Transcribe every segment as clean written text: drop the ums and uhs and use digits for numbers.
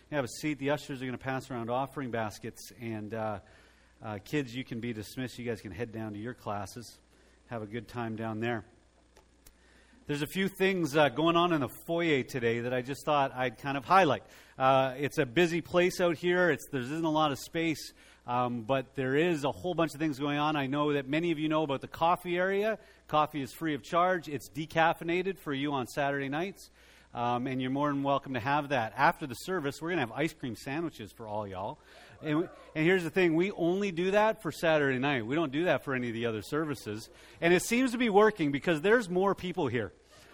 have a seat. The ushers are going to pass around offering baskets. And kids, you can be dismissed. You guys can head down to your classes. Have a good time down there. There's a few things going on in the foyer today that I just thought I'd kind of highlight. It's a busy place out here. There isn't a lot of space, but there is a whole bunch of things going on. I know that many of you know about the coffee area. Coffee is free of charge. It's decaffeinated for you on Saturday nights, and you're more than welcome to have that. After the service, we're going to have ice cream sandwiches for all y'all. And here's the thing, we only do that for Saturday night. We don't do that for any of the other services. And it seems to be working because there's more people here.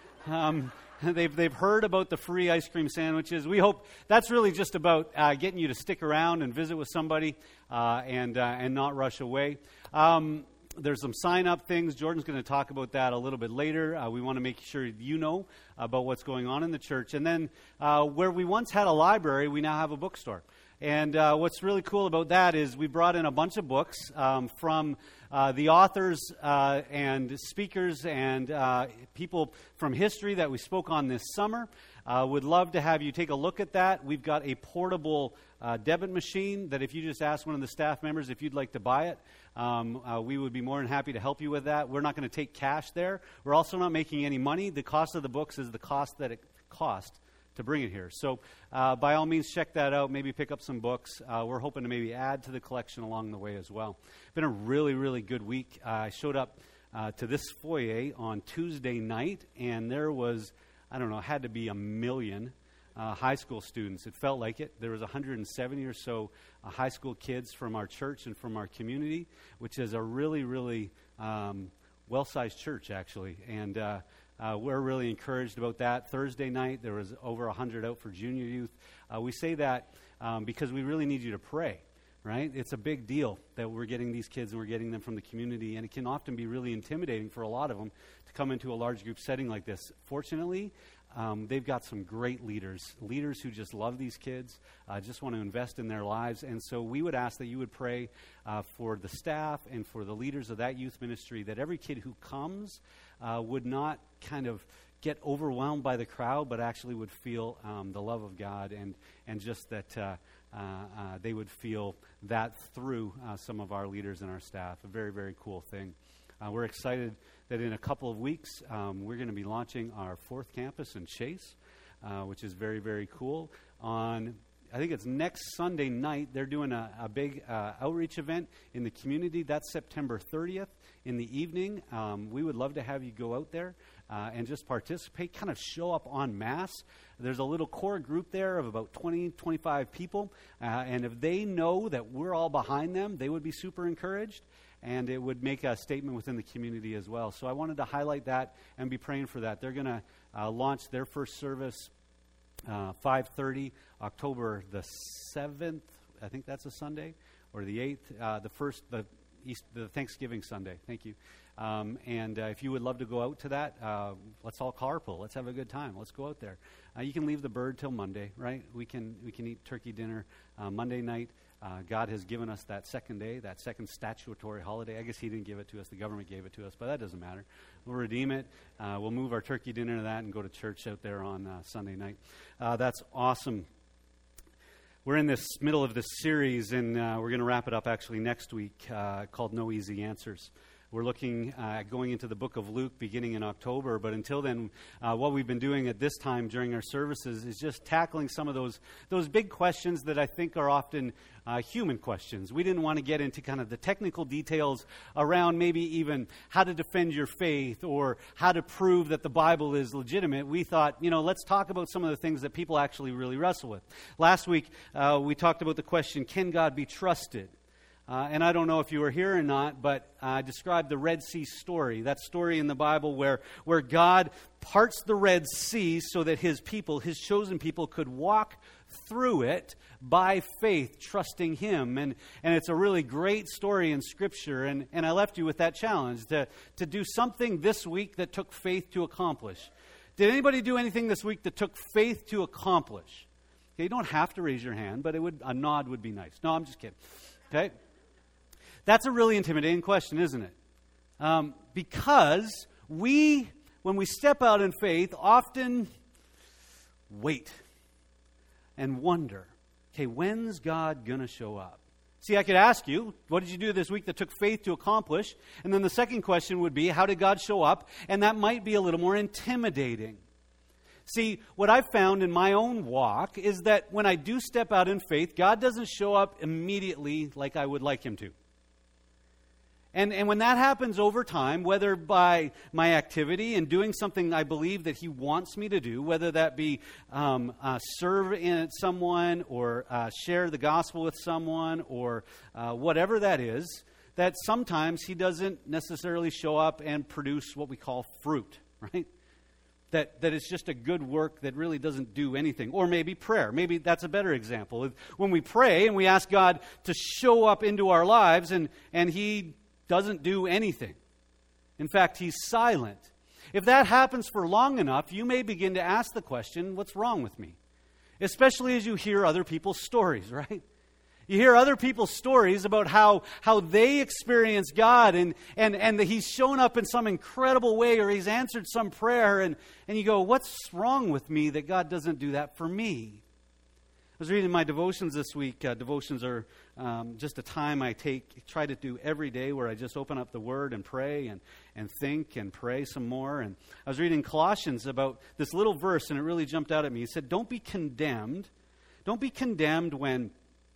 They've heard about the free ice cream sandwiches. We hope that's really just about getting you to stick around and visit with somebody and not rush away. There's some sign-up things. Jordan's going to talk about that a little bit later. We want to make sure you know about what's going on in the church. And then where we once had a library, we now have a bookstore. And what's really cool about that is we brought in a bunch of books from the authors and speakers and people from history that we spoke on this summer. Would love to have you take a look at that. We've got a portable debit machine that if you just ask one of the staff members if you'd like to buy it, we would be more than happy to help you with that. We're not going to take cash there. We're also not making any money. The cost of the books is the cost that it cost to bring it here. So by all means, check that out. Maybe pick up some books. We're hoping to maybe add to the collection along the way as well. Been a really, really good week. I showed up to this foyer on Tuesday night, and there was, I don't know, had to be 1 million high school students. It felt like it. There was 170 or so high school kids from our church and from our community, which is a really, really well-sized church, actually. And we're really encouraged about that. Thursday night, there was over 100 out for junior youth. We say that because we really need you to pray, right? It's a big deal that we're getting these kids and we're getting them from the community, and it can often be really intimidating for a lot of them to come into a large group setting like this. Fortunately, they've got some great leaders who just love these kids, just want to invest in their lives. And so we would ask that you would pray for the staff and for the leaders of that youth ministry, that every kid who comes would not kind of get overwhelmed by the crowd, but actually would feel the love of God and just that they would feel that through some of our leaders and our staff. A very, very cool thing. We're excited that in a couple of weeks, we're going to be launching our 4th campus in Chase, which is very, very cool. I think it's next Sunday night, they're doing a big outreach event in the community. That's September 30th in the evening. We would love to have you go out there and just participate, kind of show up en masse. There's a little core group there of about 20, 25 people. And if they know that we're all behind them, they would be super encouraged. And it would make a statement within the community as well. So I wanted to highlight that and be praying for that. They're going to launch their first service 5:30, October the 7th. I think that's a Sunday, or the 8th, the Thanksgiving Sunday. Thank you. And if you would love to go out to that, let's all carpool. Let's have a good time. Let's go out there. You can leave the bird till Monday, right? We can eat turkey dinner Monday night. God has given us that second day, that second statutory holiday. I guess he didn't give it to us. The government gave it to us, but that doesn't matter. We'll redeem it. We'll move our turkey dinner to that and go to church out there on Sunday night. That's awesome. We're in this middle of this series, and we're going to wrap it up actually next week, called No Easy Answers. We're looking at going into the book of Luke beginning in October, but until then, what we've been doing at this time during our services is just tackling some of those big questions that I think are often human questions. We didn't want to get into kind of the technical details around maybe even how to defend your faith or how to prove that the Bible is legitimate. We thought, let's talk about some of the things that people actually really wrestle with. Last week, we talked about the question, can God be trusted? And I don't know if you were here or not, but I described the Red Sea story, that story in the Bible where God parts the Red Sea so that his people, his chosen people, could walk through it by faith, trusting him. And it's a really great story in Scripture. And I left you with that challenge to do something this week that took faith to accomplish. Did anybody do anything this week that took faith to accomplish? Okay, you don't have to raise your hand, but a nod would be nice. No, I'm just kidding. Okay? That's a really intimidating question, isn't it? Because when we step out in faith, often wait and wonder Okay, when's God going to show up? See, I could ask you, what did you do this week that took faith to accomplish? And then the second question would be, how did God show up? And that might be a little more intimidating. See, what I've found in my own walk is that when I do step out in faith, God doesn't show up immediately like I would like him to. And when that happens over time, whether by my activity and doing something I believe that he wants me to do, whether that be serve in someone or share the gospel with someone or whatever that is, that sometimes he doesn't necessarily show up and produce what we call fruit, right? That it's just a good work that really doesn't do anything. Or maybe prayer. Maybe that's a better example. When we pray and we ask God to show up into our lives and he doesn't do anything. In fact, he's silent. If that happens for long enough, you may begin to ask the question, what's wrong with me? Especially as you hear other people's stories, right? You hear other people's stories about how they experience God and that he's shown up in some incredible way or he's answered some prayer and you go, what's wrong with me that God doesn't do that for me? I was reading my devotions this week. Devotions are just a time I try to do every day where I just open up the Word and pray and think and pray some more. And I was reading Colossians about this little verse, and it really jumped out at me. He said, don't be condemned. Don't be condemned when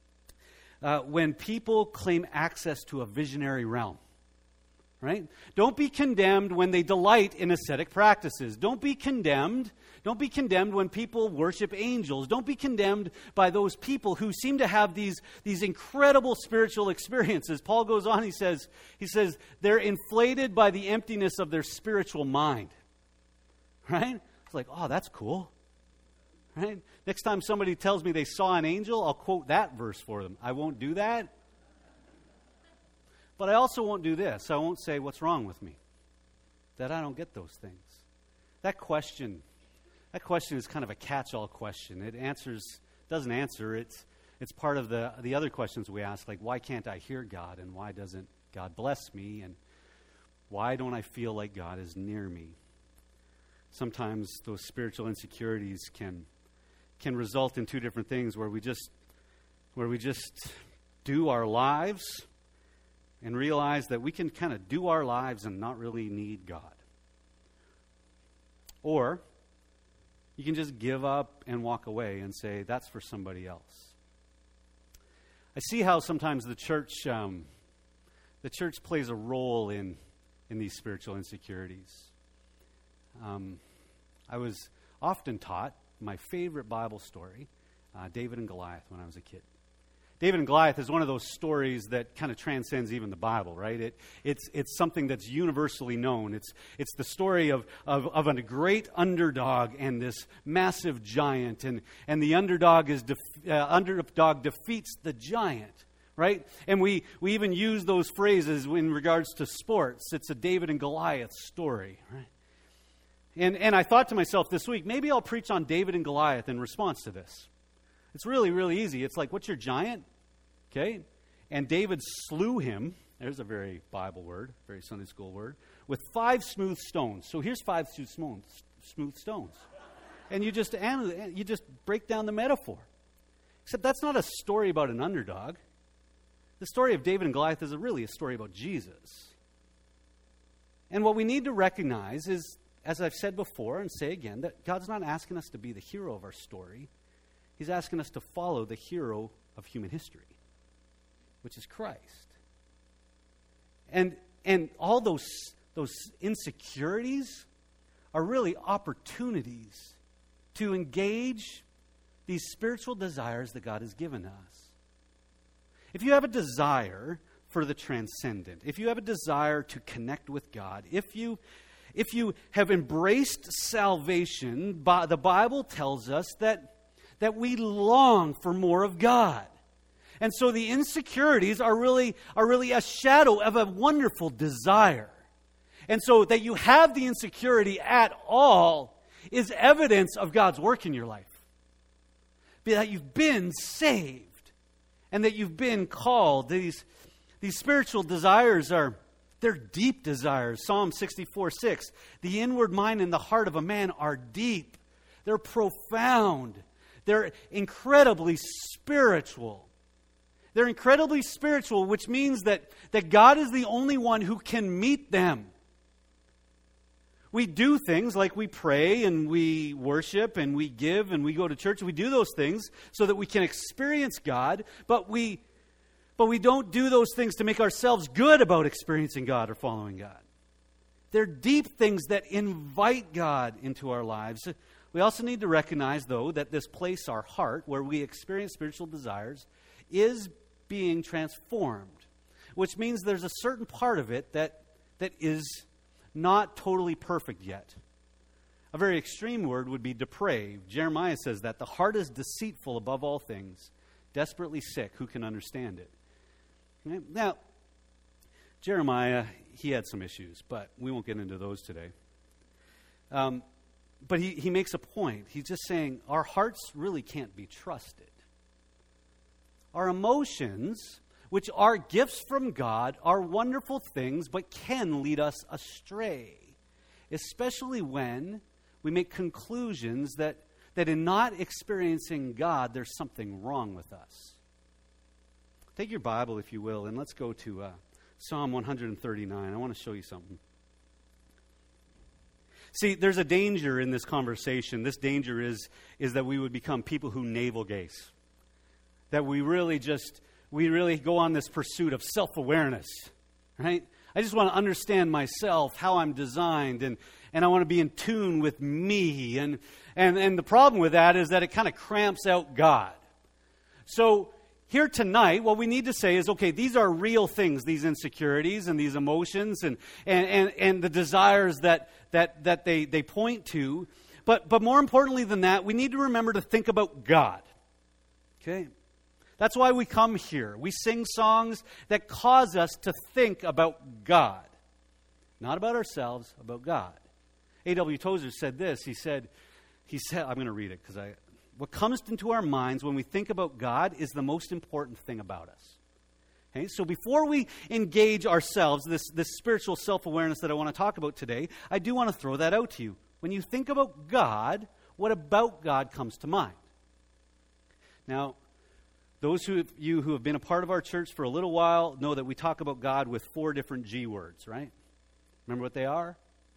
people claim access to a visionary realm. Right? Don't be condemned when they delight in ascetic practices. Don't be condemned. Don't be condemned when people worship angels. Don't be condemned by those people who seem to have these incredible spiritual experiences. Paul goes on, he says, they're inflated by the emptiness of their spiritual mind. Right? It's like, oh, that's cool. Right? Next time somebody tells me they saw an angel, I'll quote that verse for them. I won't do that. But I also won't do this. I won't say, what's wrong with me? That I don't get those things. That question is kind of a catch-all question. It doesn't answer. It's part of the other questions we ask, like, why can't I hear God? And why doesn't God bless me? And why don't I feel like God is near me? Sometimes those spiritual insecurities can result in two different things, where we just do our lives and realize that we can kind of do our lives and not really need God. Or you can just give up and walk away and say, that's for somebody else. I see how sometimes the church plays a role in these spiritual insecurities. I was often taught my favorite Bible story, David and Goliath, when I was a kid. David and Goliath is one of those stories that kind of transcends even the Bible, right? It's something that's universally known. It's the story of a great underdog and this massive giant, and the underdog defeats the giant, right? And we even use those phrases in regards to sports. It's a David and Goliath story, right? And I thought to myself this week, maybe I'll preach on David and Goliath in response to this. It's really, really easy. It's like, what's your giant? Okay? And David slew him. There's a very Bible word, very Sunday school word, with 5 smooth stones. So here's 5 smooth stones. And you just break down the metaphor. Except that's not a story about an underdog. The story of David and Goliath is really a story about Jesus. And what we need to recognize is, as I've said before and say again, that God's not asking us to be the hero of our story. He's asking us to follow the hero of human history, which is Christ. And all those insecurities are really opportunities to engage these spiritual desires that God has given us. If you have a desire for the transcendent, if you have a desire to connect with God, if you have embraced salvation, the Bible tells us that we long for more of God. And so the insecurities are really a shadow of a wonderful desire. And so that you have the insecurity at all is evidence of God's work in your life. That you've been saved and that you've been called. These spiritual desires they're deep desires. Psalm 64:6, the inward mind and the heart of a man are deep. They're profound. They're incredibly spiritual. They're incredibly spiritual, which means that God is the only one who can meet them. We do things like we pray and we worship and we give and we go to church. We do those things so that we can experience God, but we don't do those things to make ourselves good about experiencing God or following God. They're deep things that invite God into our lives. We also need to recognize, though, that this place, our heart, where we experience spiritual desires, is being transformed, which means there's a certain part of it that is not totally perfect yet. A very extreme word would be depraved. Jeremiah says that the heart is deceitful above all things, desperately sick. Who can understand it? Okay? Now, Jeremiah, he had some issues, but we won't get into those today. But he makes a point. He's just saying our hearts really can't be trusted. Our emotions, which are gifts from God, are wonderful things, but can lead us astray, especially when we make conclusions that in not experiencing God, there's something wrong with us. Take your Bible, if you will, and let's go to Psalm 139. I want to show you something. See, there's a danger in this conversation. This danger is that we would become people who navel gaze. That we really go on this pursuit of self-awareness, right? I just want to understand myself, how I'm designed, and I want to be in tune with me. And the problem with that is that it kind of cramps out God. So here tonight, what we need to say is, okay, these are real things, these insecurities and these emotions and the desires that they point to. But more importantly than that, we need to remember to think about God. Okay? That's why we come here. We sing songs that cause us to think about God. Not about ourselves, about God. A.W. Tozer said this. He said, I'm going to read it because what comes into our minds when we think about God is the most important thing about us. Okay? So before we engage ourselves, this spiritual self-awareness that I want to talk about today, I do want to throw that out to you. When you think about God, what about God comes to mind? Now, those of you who have been a part of our church for a little while know that we talk about God with 4 different G words, right? Remember what they are?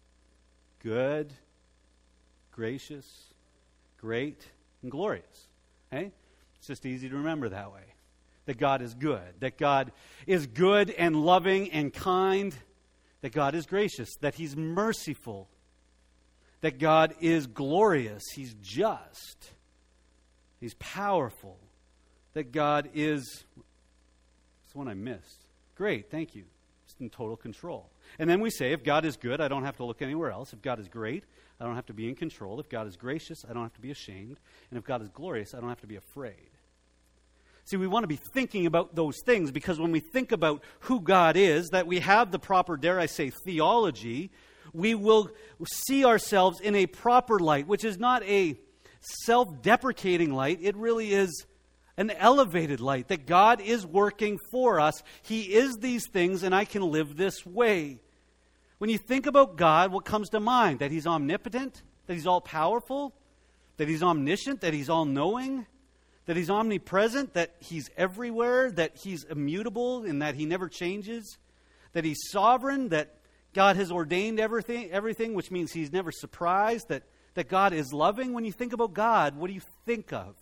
Good, gracious, great, and glorious. Okay? It's just easy to remember that way. That God is good. That God is good and loving and kind. That God is gracious. That He's merciful. That God is glorious. He's just. He's powerful. That God is, it's the one I missed. Great, thank you. It's in total control. And then we say, if God is good, I don't have to look anywhere else. If God is great, I don't have to be in control. If God is gracious, I don't have to be ashamed. And if God is glorious, I don't have to be afraid. See, we want to be thinking about those things because when we think about who God is, that we have the proper, dare I say, theology, we will see ourselves in a proper light, which is not a self-deprecating light. It really is an elevated light, that God is working for us. He is these things, and I can live this way. When you think about God, what comes to mind? That He's omnipotent, that He's all-powerful, that He's omniscient, that He's all-knowing, that He's omnipresent, that He's everywhere, that He's immutable and that He never changes, that He's sovereign, that God has ordained everything, which means He's never surprised, that God is loving. When you think about God, what do you think of?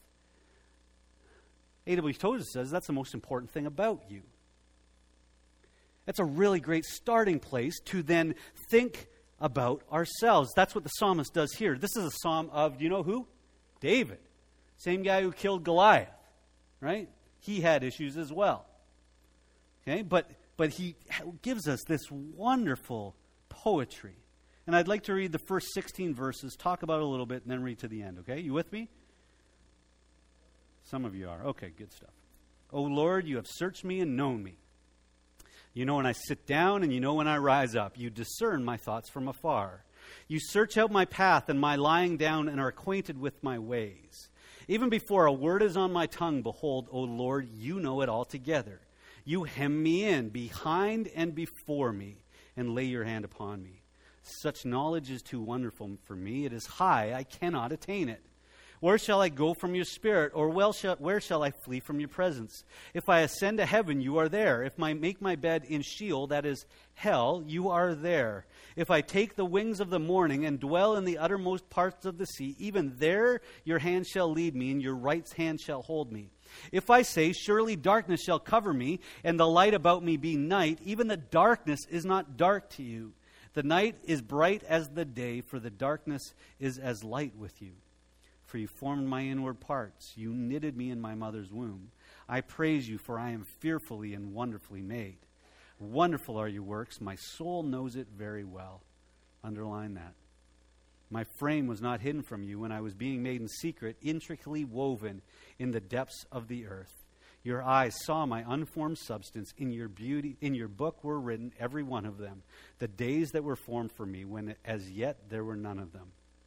A.W. Tozer says that's the most important thing about you. That's a really great starting place to then think about ourselves. That's what the psalmist does here. This is a psalm of, do you know who? David. Same guy who killed Goliath, right? He had issues as well. Okay, but he gives us this wonderful poetry. And I'd like to read the first 16 verses, talk about it a little bit, and then read to the end, okay? You with me? Some of you are. Okay, good stuff. O Lord, you have searched me and known me. You know when I sit down and you know when I rise up. You discern my thoughts from afar. You search out my path and my lying down and are acquainted with my ways. Even before a word is on my tongue, behold, O Lord, you know it altogether. You hem me in, behind and before me, and lay your hand upon me. Such knowledge is too wonderful for me. It is high, I cannot attain it. Where shall I go from your spirit? Or where shall I flee from your presence? If I ascend to heaven, you are there. If I make my bed in Sheol, that is hell, you are there. If I take the wings of the morning and dwell in the uttermost parts of the sea, even there your hand shall lead me, and your right hand shall hold me. If I say, surely darkness shall cover me, and the light about me be night, even the darkness is not dark to you. The night is bright as the day, for the darkness is as light with you. For you formed my inward parts. You knitted me in my mother's womb. I praise you, for I am fearfully and wonderfully made. Wonderful are your works. My soul knows it very well. Underline that. My frame was not hidden from you when I was being made in secret, intricately woven in the depths of the earth. Your eyes saw my unformed substance. In your book were written, every one of them, the days that were formed for me, when as yet there were none of them.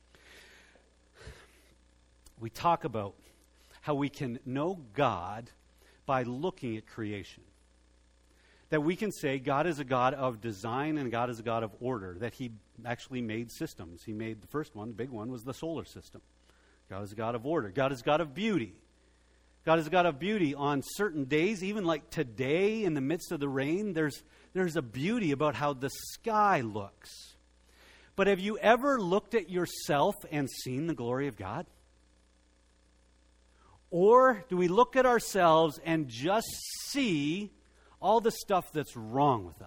We talk about how we can know God by looking at creation. That we can say God is a God of design and God is a God of order. That he actually made systems. He made the first one, the big one, was the solar system. God is a God of order. God is a God of beauty. God is a God of beauty on certain days, even like today in the midst of the rain. There's a beauty about how the sky looks. But have you ever looked at yourself and seen the glory of God? Or do we look at ourselves and just see all the stuff that's wrong with us?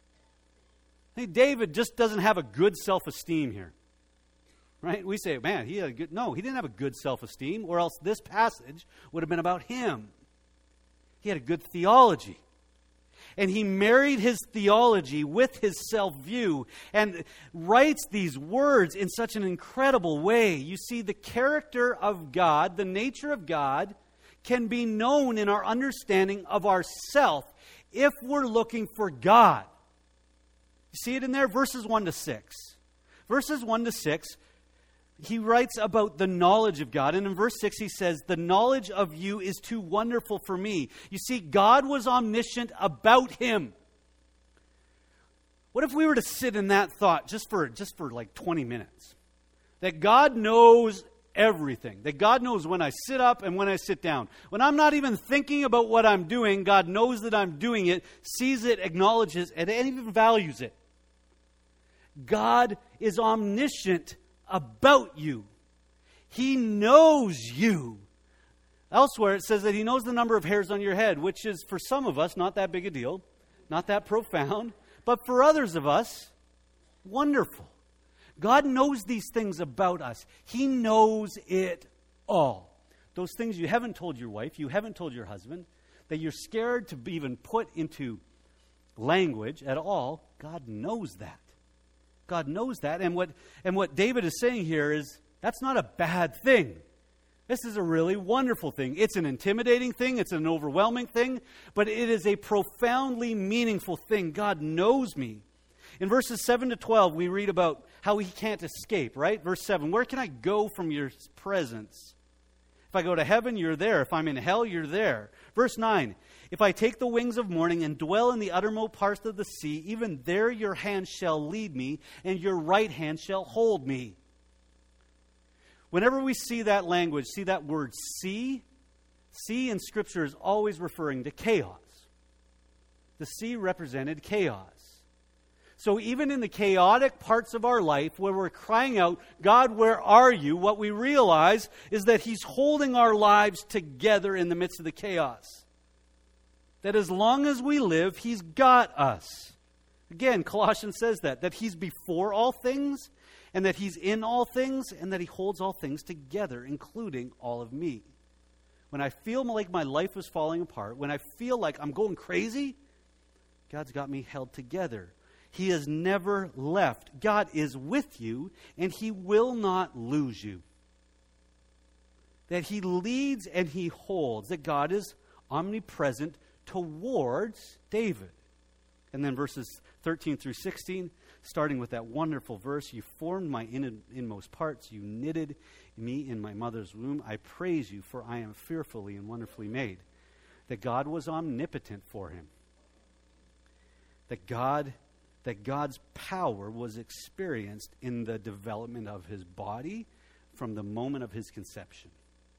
I think David just doesn't have a good self-esteem here. Right? We say, man, he didn't have a good self-esteem, or else this passage would have been about him. He had a good theology. And he married his theology with his self-view and writes these words in such an incredible way. You see, the character of God, the nature of God, can be known in our understanding of ourself if we're looking for God. You see it in there? Verses 1 to 6. Verses 1 to 6, he writes about the knowledge of God. And in verse 6 he says, the knowledge of you is too wonderful for me. You see, God was omniscient about him. What if we were to sit in that thought just for like 20 minutes? That God knows everything. That God knows when I sit up and when I sit down. When I'm not even thinking about what I'm doing, God knows that I'm doing it, sees it, acknowledges it, and even values it. God is omniscient about you. He knows you. Elsewhere it says that he knows the number of hairs on your head, which is for some of us not that big a deal, not that profound, but for others of us, wonderful. God knows these things about us. He knows it all. Those things you haven't told your wife, you haven't told your husband, that you're scared to even put into language at all, God knows that. God knows that. And what David is saying here is, that's not a bad thing. This is a really wonderful thing. It's an intimidating thing. It's an overwhelming thing. But it is a profoundly meaningful thing. God knows me. In verses 7 to 12, we read about how he can't escape, right? Verse 7, where can I go from your presence? If I go to heaven, you're there. If I'm in hell, you're there. Verse 9, if I take the wings of morning and dwell in the uttermost parts of the sea, even there your hand shall lead me, and your right hand shall hold me. Whenever we see that language, see that word sea in Scripture is always referring to chaos. The sea represented chaos. So even in the chaotic parts of our life where we're crying out, God, where are you? What we realize is that he's holding our lives together in the midst of the chaos. That as long as we live, he's got us. Again, Colossians says that he's before all things, and that he's in all things, and that he holds all things together, including all of me. When I feel like my life is falling apart, when I feel like I'm going crazy, God's got me held together. He has never left. God is with you, and he will not lose you. That he leads and he holds. That God is omnipresent towards David. And then verses 13 through 16, starting with that wonderful verse, you formed my inmost parts. You knitted me in my mother's womb. I praise you, for I am fearfully and wonderfully made. That God was omnipotent for him. That God's power was experienced in the development of his body from the moment of his conception.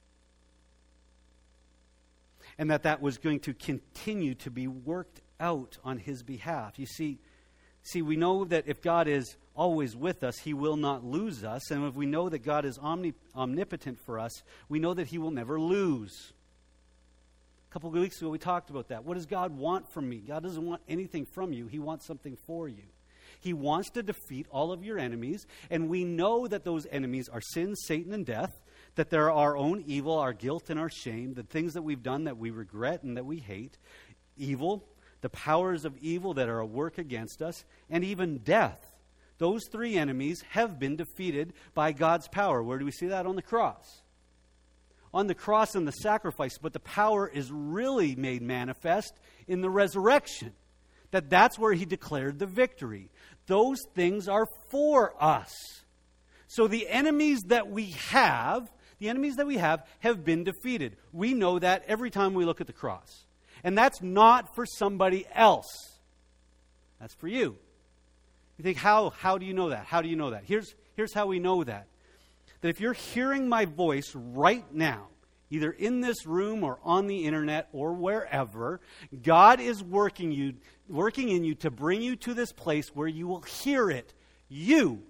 And that was going to continue to be worked out on his behalf. You see, we know that if God is always with us, he will not lose us. And if we know that God is omnipotent for us, we know that he will never lose. A couple of weeks ago, we talked about that. What does God want from me? God doesn't want anything from you. He wants something for you. He wants to defeat all of your enemies. And we know that those enemies are sin, Satan, and death. That they're our own evil, our guilt, and our shame. The things that we've done that we regret and that we hate. Evil. The powers of evil that are at work against us, and even death. Those three enemies have been defeated by God's power. Where do we see that? On the cross. On the cross and the sacrifice, but the power is really made manifest in the resurrection. That's where he declared the victory. Those things are for us. So the enemies that we have been defeated. We know that every time we look at the cross. And that's not for somebody else. That's for you. You think, how do you know that? How do you know that? Here's how we know that. That if you're hearing my voice right now, either in this room or on the internet or wherever, God is working in you to bring you to this place where you will hear it. You.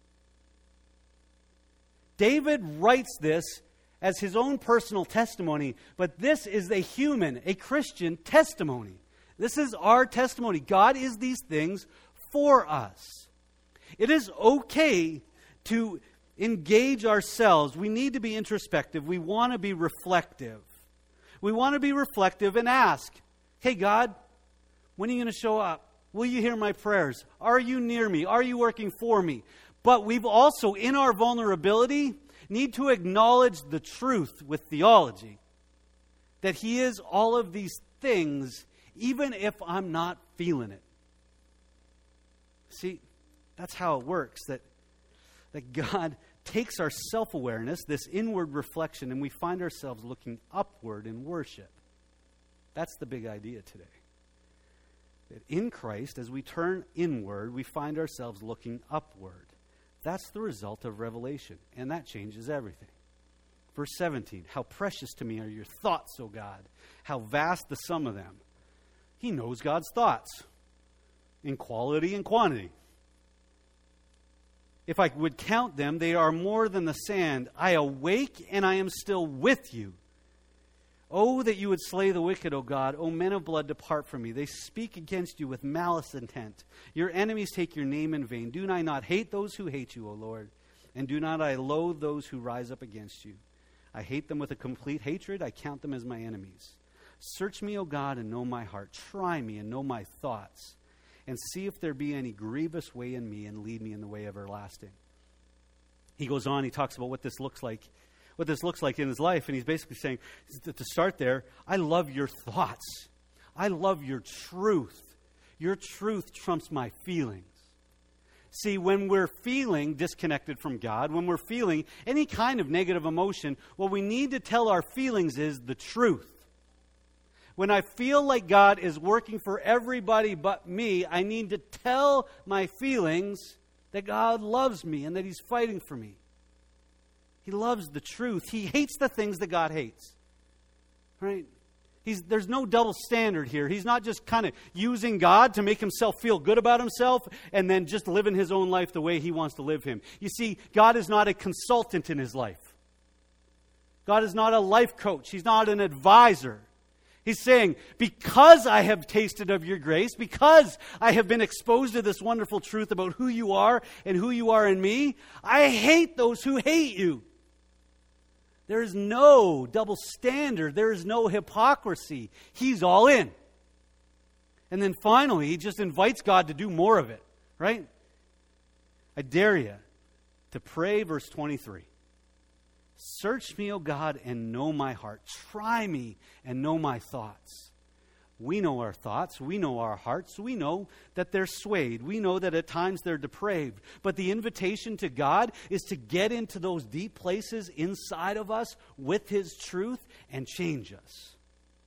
David writes this as his own personal testimony, but this is a Christian testimony. This is our testimony. God is these things for us. It is okay to engage ourselves. We need to be introspective. We want to be reflective. We want to be reflective and ask, hey God, when are you going to show up? Will you hear my prayers? Are you near me? Are you working for me? But we've also, in our vulnerability, need to acknowledge the truth with theology. That he is all of these things, even if I'm not feeling it. See, that's how it works. That God takes our self-awareness, this inward reflection, and we find ourselves looking upward in worship. That's the big idea today. That in Christ, as we turn inward, we find ourselves looking upward. That's the result of revelation, and that changes everything. Verse 17, how precious to me are your thoughts, O God. How vast the sum of them. He knows God's thoughts in quality and quantity. If I would count them, they are more than the sand. I awake and I am still with you. Oh, that you would slay the wicked, O God. O men of blood, depart from me. They speak against you with malice intent. Your enemies take your name in vain. Do I not hate those who hate you, O Lord? And do not I loathe those who rise up against you? I hate them with a complete hatred. I count them as my enemies. Search me, O God, and know my heart. Try me and know my thoughts. And see if there be any grievous way in me, and lead me in the way everlasting. He goes on, he talks about what this looks like in his life. And he's basically saying, to start there, I love your thoughts. I love your truth. Your truth trumps my feelings. See, when we're feeling disconnected from God, when we're feeling any kind of negative emotion, what we need to tell our feelings is the truth. When I feel like God is working for everybody but me, I need to tell my feelings that God loves me and that he's fighting for me. He loves the truth. He hates the things that God hates. Right? There's no double standard here. He's not just kind of using God to make himself feel good about himself and then just living his own life the way he wants to live him. You see, God is not a consultant in his life. God is not a life coach. He's not an advisor. He's saying, because I have tasted of your grace, because I have been exposed to this wonderful truth about who you are and who you are in me, I hate those who hate you. There is no double standard. There is no hypocrisy. He's all in. And then finally, he just invites God to do more of it, right? I dare you to pray, verse 23. Search me, O God, and know my heart. Try me and know my thoughts. We know our thoughts. We know our hearts. We know that they're swayed. We know that at times they're depraved. But the invitation to God is to get into those deep places inside of us with his truth and change us.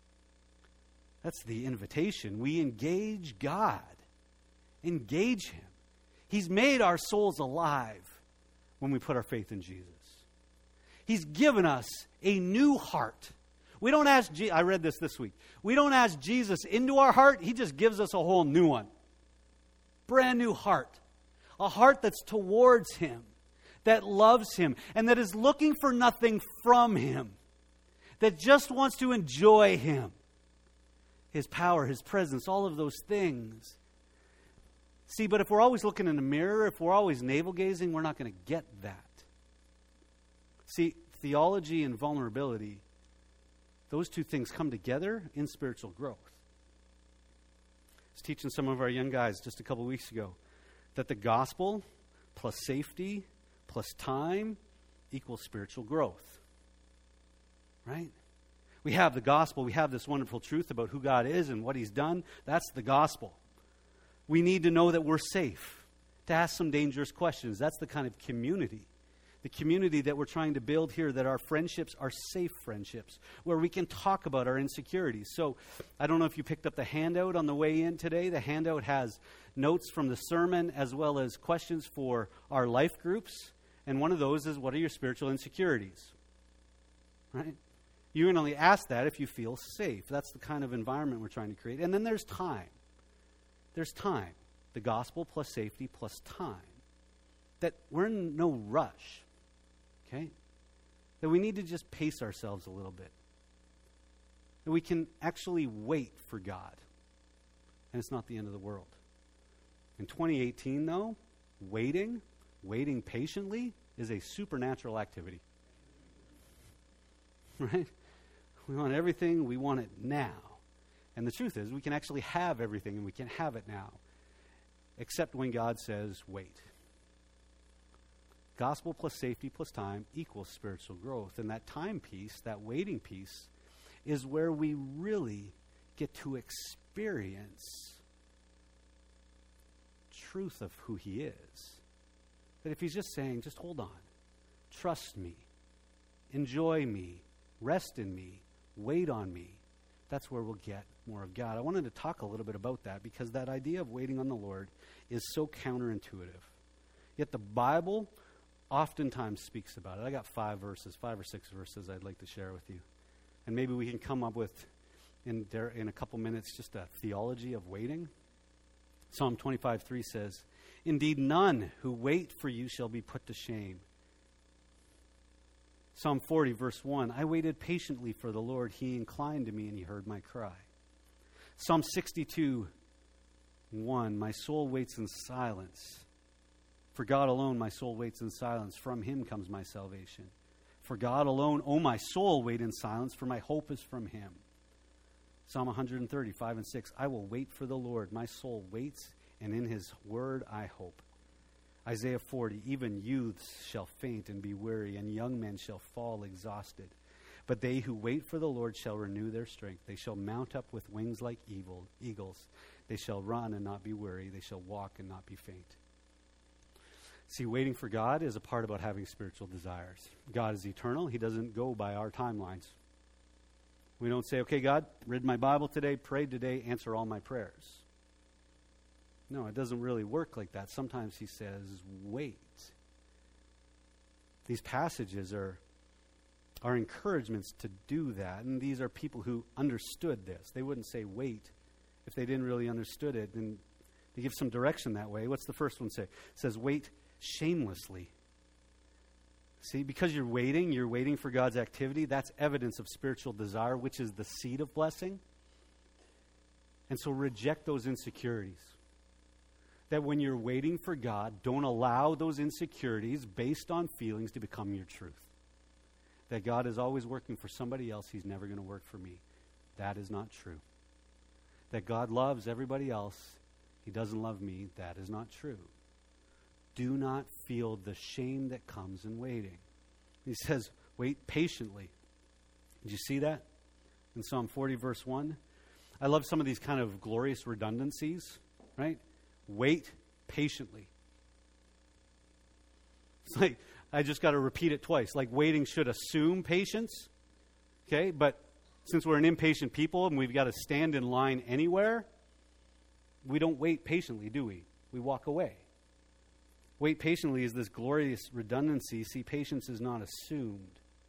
That's the invitation. We engage God. Engage him. He's made our souls alive when we put our faith in Jesus. He's given us a new heart. We don't ask, I read this week. We don't ask Jesus into our heart. He just gives us a whole new one. Brand new heart. A heart that's towards Him, that loves Him, and that is looking for nothing from Him. That just wants to enjoy Him. His power, His presence, all of those things. See, but if we're always looking in the mirror, if we're always navel-gazing, we're not going to get that. See, theology and vulnerability, those two things come together in spiritual growth. I was teaching some of our young guys just a couple weeks ago that the gospel plus safety plus time equals spiritual growth. Right? We have the gospel. We have this wonderful truth about who God is and what He's done. That's the gospel. We need to know that we're safe to ask some dangerous questions. That's the kind of community. The community that we're trying to build here, that our friendships are safe friendships, where we can talk about our insecurities. So I don't know if you picked up the handout on the way in today. The handout has notes from the sermon as well as questions for our life groups. And one of those is, what are your spiritual insecurities? Right? You can only ask that if you feel safe. That's the kind of environment we're trying to create. And then there's time. There's time. The gospel plus safety plus time. That we're in no rush. Okay? That we need to just pace ourselves a little bit. That we can actually wait for God. And it's not the end of the world. In 2018, though, waiting patiently is a supernatural activity. Right? We want everything, we want it now. And the truth is, we can actually have everything, and we can have it now. Except when God says, wait. Gospel plus safety plus time equals spiritual growth. And that time piece, that waiting piece, is where we really get to experience truth of who He is. That if He's just saying, just hold on, trust me, enjoy me, rest in me, wait on me, that's where we'll get more of God. I wanted to talk a little bit about that because that idea of waiting on the Lord is so counterintuitive. Yet the Bible oftentimes speaks about it. I got 5 or 6 verses I'd like to share with you. And maybe we can come up with, in a couple minutes, just a theology of waiting. Psalm 25:3 says, "Indeed, none who wait for you shall be put to shame." Psalm 40, verse 1, "I waited patiently for the Lord. He inclined to me and He heard my cry." Psalm 62:1, "My soul waits in silence. For God alone my soul waits in silence. From Him comes my salvation. For God alone, O my soul, wait in silence, for my hope is from Him." Psalm 130, 5 and 6, "I will wait for the Lord. My soul waits, and in His word I hope." Isaiah 40, "Even youths shall faint and be weary, and young men shall fall exhausted. But they who wait for the Lord shall renew their strength. They shall mount up with wings like eagles. They shall run and not be weary. They shall walk and not be faint." See, waiting for God is a part about having spiritual desires. God is eternal. He doesn't go by our timelines. We don't say, okay, God, read my Bible today, prayed today, answer all my prayers. No, it doesn't really work like that. Sometimes He says, wait. These passages are encouragements to do that. And these are people who understood this. They wouldn't say wait if they didn't really understood it. And they give some direction that way. What's the first one say? It says, wait shamelessly. See, because you're waiting for God's activity. That's evidence of spiritual desire, which is the seed of blessing. And so reject those insecurities. That when you're waiting for God, don't allow those insecurities based on feelings to become your truth. That God is always working for somebody else. He's never going to work for me. That is not true. That God loves everybody else. He doesn't love me. That is not true. Do not feel the shame that comes in waiting. He says, wait patiently. Did you see that? In Psalm 40, verse 1. I love some of these kind of glorious redundancies, right? Wait patiently. It's like, I just got to repeat it twice. Like waiting should assume patience. Okay, but since we're an impatient people and we've got to stand in line anywhere, we don't wait patiently, do we? We walk away. Wait patiently is this glorious redundancy. See, patience is not assumed.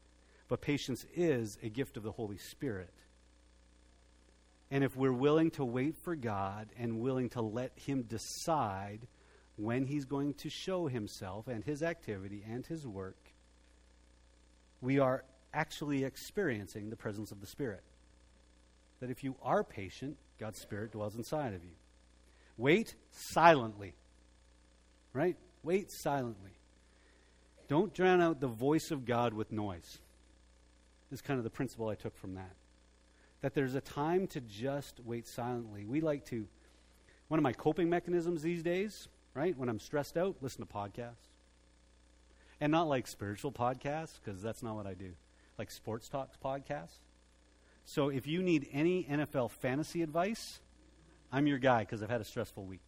but patience is a gift of the Holy Spirit. And if we're willing to wait for God and willing to let him decide when he's going to show himself and his activity and his work, we are actually experiencing the presence of the Spirit. That if you are patient, God's Spirit dwells inside of you. Wait silently. Right? Wait silently. Don't drown out the voice of God with noise. This is kind of the principle I took from that. That there's a time to just wait silently. One of my coping mechanisms these days, right, when I'm stressed out, listen to podcasts. And not like spiritual podcasts, because that's not what I do. Like sports talks podcasts. So if you need any NFL fantasy advice, I'm your guy, because I've had a stressful week.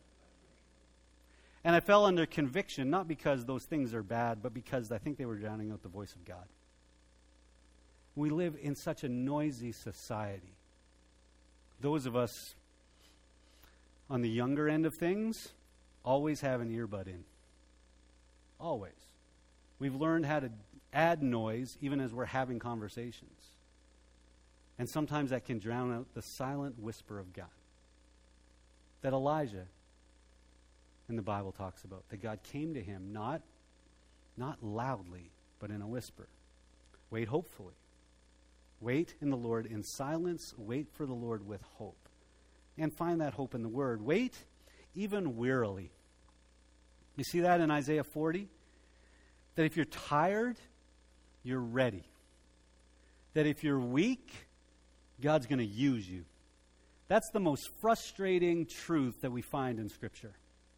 And I fell under conviction, not because those things are bad, but because I think they were drowning out the voice of God. We live in such a noisy society. Those of us on the younger end of things always have an earbud in. Always. We've learned how to add noise even as we're having conversations. And sometimes that can drown out the silent whisper of God. That Elijah in the Bible talks about. That God came to him not loudly, but in a whisper. Wait hopefully. Wait in the Lord in silence. Wait for the Lord with hope. And find that hope in the Word. Wait even wearily. You see that in Isaiah 40? That if you're tired, you're ready. That if you're weak, God's going to use you. That's the most frustrating truth that we find in Scripture.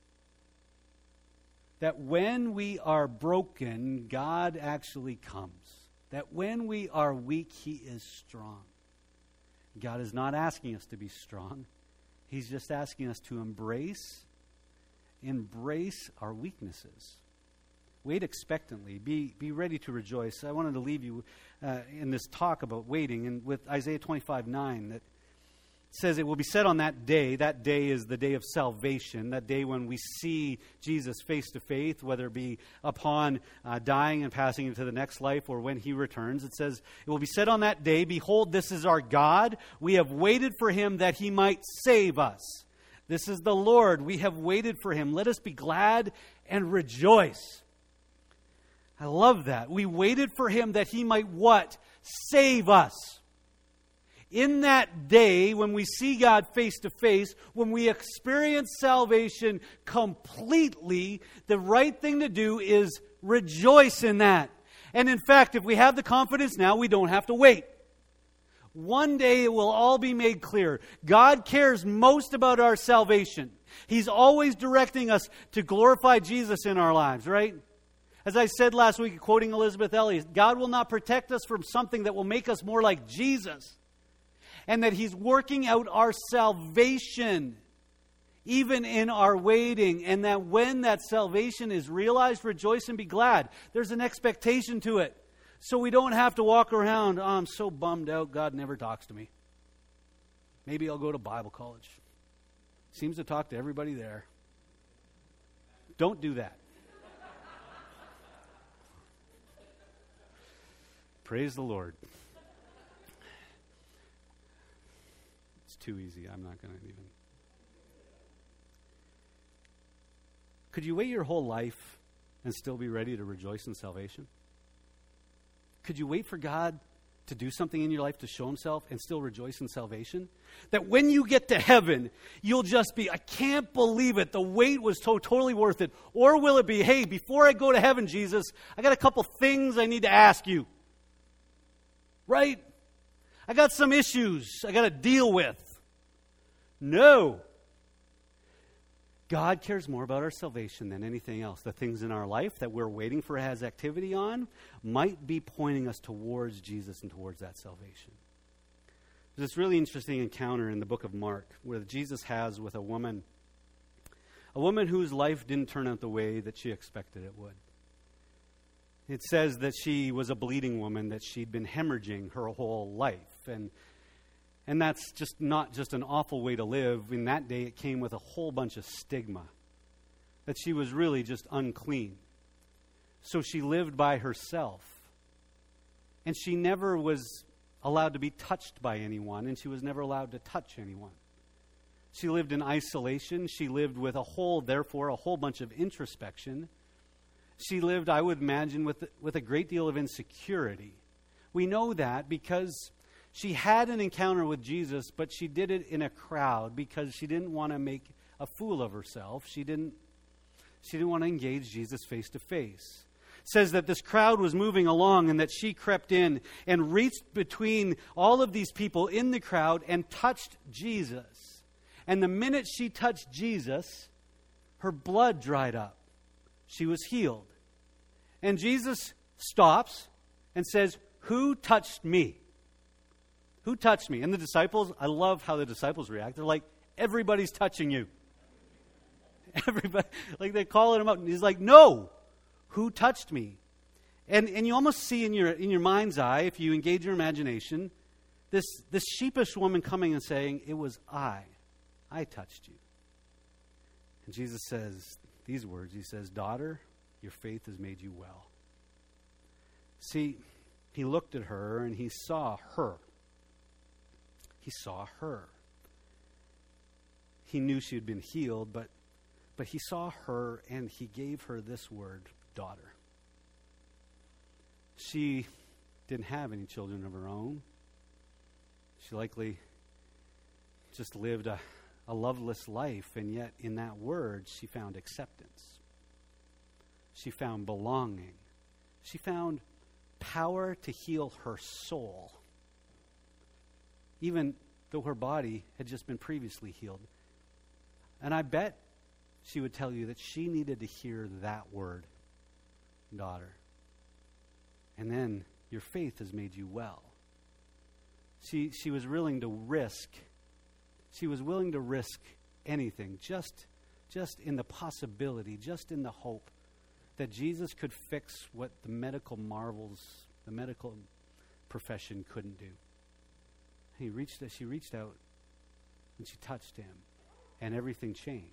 That when we are broken, God actually comes. That when we are weak, he is strong. God is not asking us to be strong. He's just asking us to embrace our weaknesses. Wait expectantly. Be ready to rejoice. I wanted to leave you in this talk about waiting, and with Isaiah 25:9, that says it will be said on that day is the day of salvation, that day when we see Jesus face to face, whether it be upon dying and passing into the next life or when he returns. It says, it will be said on that day, behold, this is our God. We have waited for him that he might save us. This is the Lord. We have waited for him. Let us be glad and rejoice. I love that. We waited for him that he might what? Save us. In that day, when we see God face to face, when we experience salvation completely, the right thing to do is rejoice in that. And in fact, if we have the confidence now, we don't have to wait. One day it will all be made clear. God cares most about our salvation. He's always directing us to glorify Jesus in our lives, right? As I said last week, quoting Elizabeth Elliot, God will not protect us from something that will make us more like Jesus. And that he's working out our salvation, even in our waiting. And that when that salvation is realized, rejoice and be glad. There's an expectation to it. So we don't have to walk around, oh, I'm so bummed out, God never talks to me. Maybe I'll go to Bible college. Seems to talk to everybody there. Don't do that. Praise the Lord. Too easy. I'm not going to even. Could you wait your whole life and still be ready to rejoice in salvation? Could you wait for God to do something in your life to show himself and still rejoice in salvation? That when you get to heaven, you'll just be, I can't believe it. The wait was totally worth it. Or will it be, hey, before I go to heaven, Jesus, I got a couple things I need to ask you. Right? I got some issues I got to deal with. No. God cares more about our salvation than anything else. The things in our life that we're waiting for his activity on might be pointing us towards Jesus and towards that salvation. There's this really interesting encounter in the book of Mark where Jesus has with a woman whose life didn't turn out the way that she expected it would. It says that she was a bleeding woman, that she'd been hemorrhaging her whole life. And that's just not just an awful way to live. In that day, it came with a whole bunch of stigma. That she was really just unclean. So she lived by herself. And she never was allowed to be touched by anyone, and she was never allowed to touch anyone. She lived in isolation. She lived with therefore a whole bunch of introspection. She lived, I would imagine, with a great deal of insecurity. We know that because she had an encounter with Jesus, but she did it in a crowd because she didn't want to make a fool of herself. She didn't want to engage Jesus face to face. It says that this crowd was moving along and that she crept in and reached between all of these people in the crowd and touched Jesus. And the minute she touched Jesus, her blood dried up. She was healed. And Jesus stops and says, "Who touched me? Who touched me?" And the disciples, I love how the disciples react. They're like, "Everybody's touching you." Everybody, like they're calling him out. And he's like, "No, who touched me?" And you almost see in your mind's eye, if you engage your imagination, this sheepish woman coming and saying, "It was I touched you." And Jesus says these words. He says, "Daughter, your faith has made you well." See, he looked at her and he saw her. He saw her. He knew she had been healed, but he saw her and he gave her this word, daughter. She didn't have any children of her own. She likely just lived a loveless life, and yet in that word she found acceptance. She found belonging. She found power to heal her soul, even though her body had just been previously healed. And I bet she would tell you that she needed to hear that word, daughter. And then, your faith has made you well. She was willing to risk. She was willing to risk anything, just in the possibility, just in the hope that Jesus could fix what the medical profession couldn't do. She reached out and she touched him, and everything changed.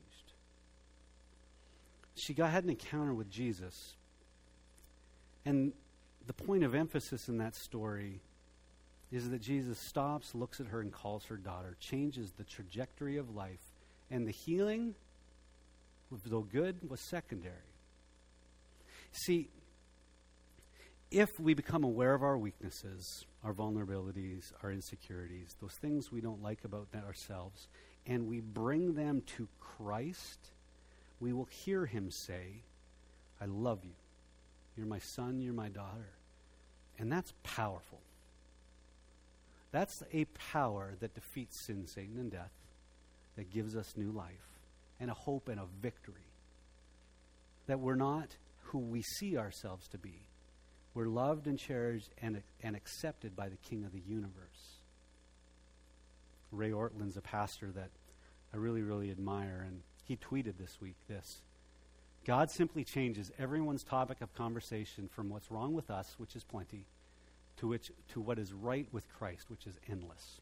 She had an encounter with Jesus. And the point of emphasis in that story is that Jesus stops, looks at her, and calls her daughter, changes the trajectory of life. And the healing, though good, was secondary. See, if we become aware of our weaknesses, our vulnerabilities, our insecurities, those things we don't like about ourselves, and we bring them to Christ, we will hear him say, "I love you. You're my son, you're my daughter." And that's powerful. That's a power that defeats sin, Satan, and death, that gives us new life and a hope and a victory. That we're not who we see ourselves to be. We're loved and cherished and accepted by the King of the universe. Ray Ortland's a pastor that I really, really admire, and he tweeted this week this: "God simply changes everyone's topic of conversation from what's wrong with us, which is plenty, to what is right with Christ, which is endless."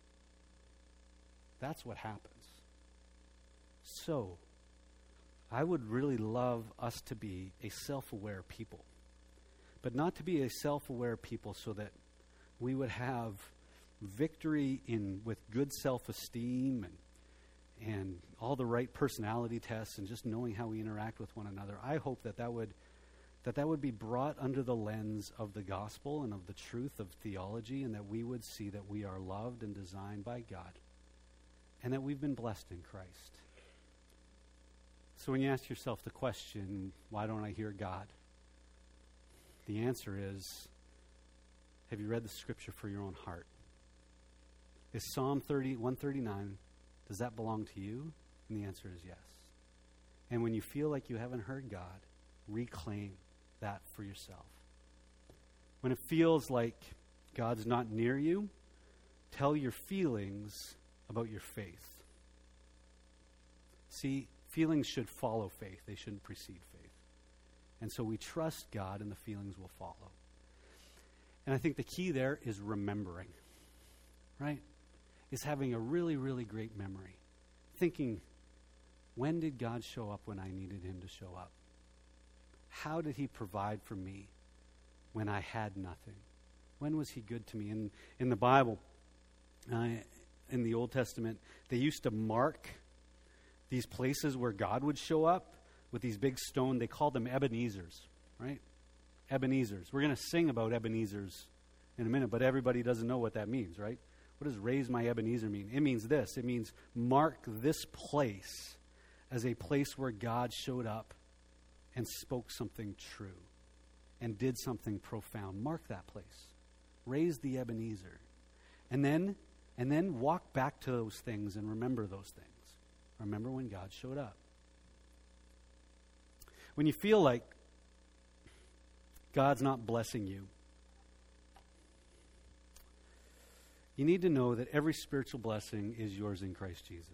That's what happens. So, I would really love us to be a self-aware people. But not to be a self-aware people so that we would have victory with good self-esteem and all the right personality tests and just knowing how we interact with one another. I hope that would be brought under the lens of the gospel and of the truth of theology, and that we would see that we are loved and designed by God and that we've been blessed in Christ. So when you ask yourself the question, why don't I hear God? The answer is, have you read the scripture for your own heart? Is Psalm 139, does that belong to you? And the answer is yes. And when you feel like you haven't heard God, reclaim that for yourself. When it feels like God's not near you, tell your feelings about your faith. See, feelings should follow faith. They shouldn't precede faith. And so we trust God and the feelings will follow. And I think the key there is remembering, right? Is having a really, really great memory. Thinking, when did God show up when I needed him to show up? How did he provide for me when I had nothing? When was he good to me? In the Bible, in the Old Testament, they used to mark these places where God would show up with these big stone. They called them Ebenezers, right? Ebenezers. We're going to sing about Ebenezers in a minute, but everybody doesn't know what that means, right? What does raise my Ebenezer mean? It means this. It means mark this place as a place where God showed up and spoke something true and did something profound. Mark that place. Raise the Ebenezer. And then walk back to those things and remember those things. Remember when God showed up. When you feel like God's not blessing you, you need to know that every spiritual blessing is yours in Christ Jesus.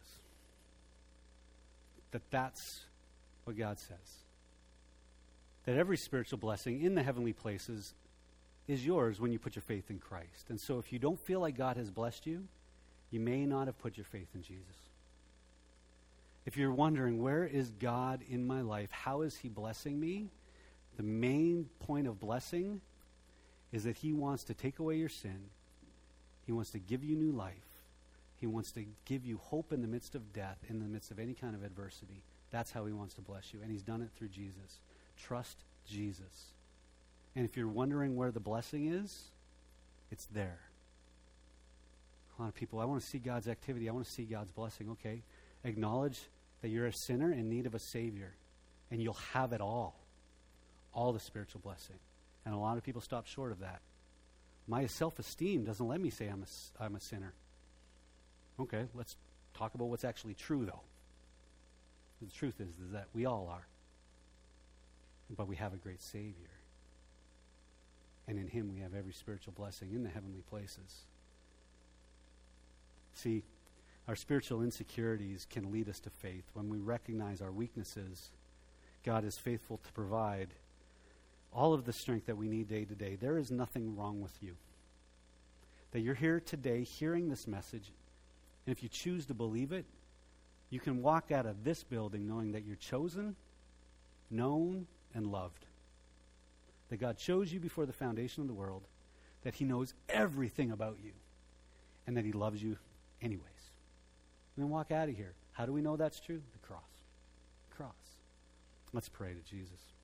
That's what God says. That every spiritual blessing in the heavenly places is yours when you put your faith in Christ. And so if you don't feel like God has blessed you, you may not have put your faith in Jesus. If you're wondering, where is God in my life? How is he blessing me? The main point of blessing is that he wants to take away your sin. He wants to give you new life. He wants to give you hope in the midst of death, in the midst of any kind of adversity. That's how he wants to bless you. And he's done it through Jesus. Trust Jesus. And if you're wondering where the blessing is, it's there. A lot of people, I want to see God's activity. I want to see God's blessing. Okay. Acknowledge that you're a sinner in need of a Savior. And you'll have it all. All the spiritual blessing. And a lot of people stop short of that. My self-esteem doesn't let me say I'm a sinner. Okay, let's talk about what's actually true, though. The truth is that we all are. But we have a great Savior. And in him we have every spiritual blessing in the heavenly places. See, our spiritual insecurities can lead us to faith. When we recognize our weaknesses, God is faithful to provide all of the strength that we need day to day. There is nothing wrong with you. That you're here today hearing this message, and if you choose to believe it, you can walk out of this building knowing that you're chosen, known, and loved. That God chose you before the foundation of the world, that he knows everything about you, and that he loves you anyways. And then walk out of here. How do we know that's true? The cross. Cross. Let's pray to Jesus.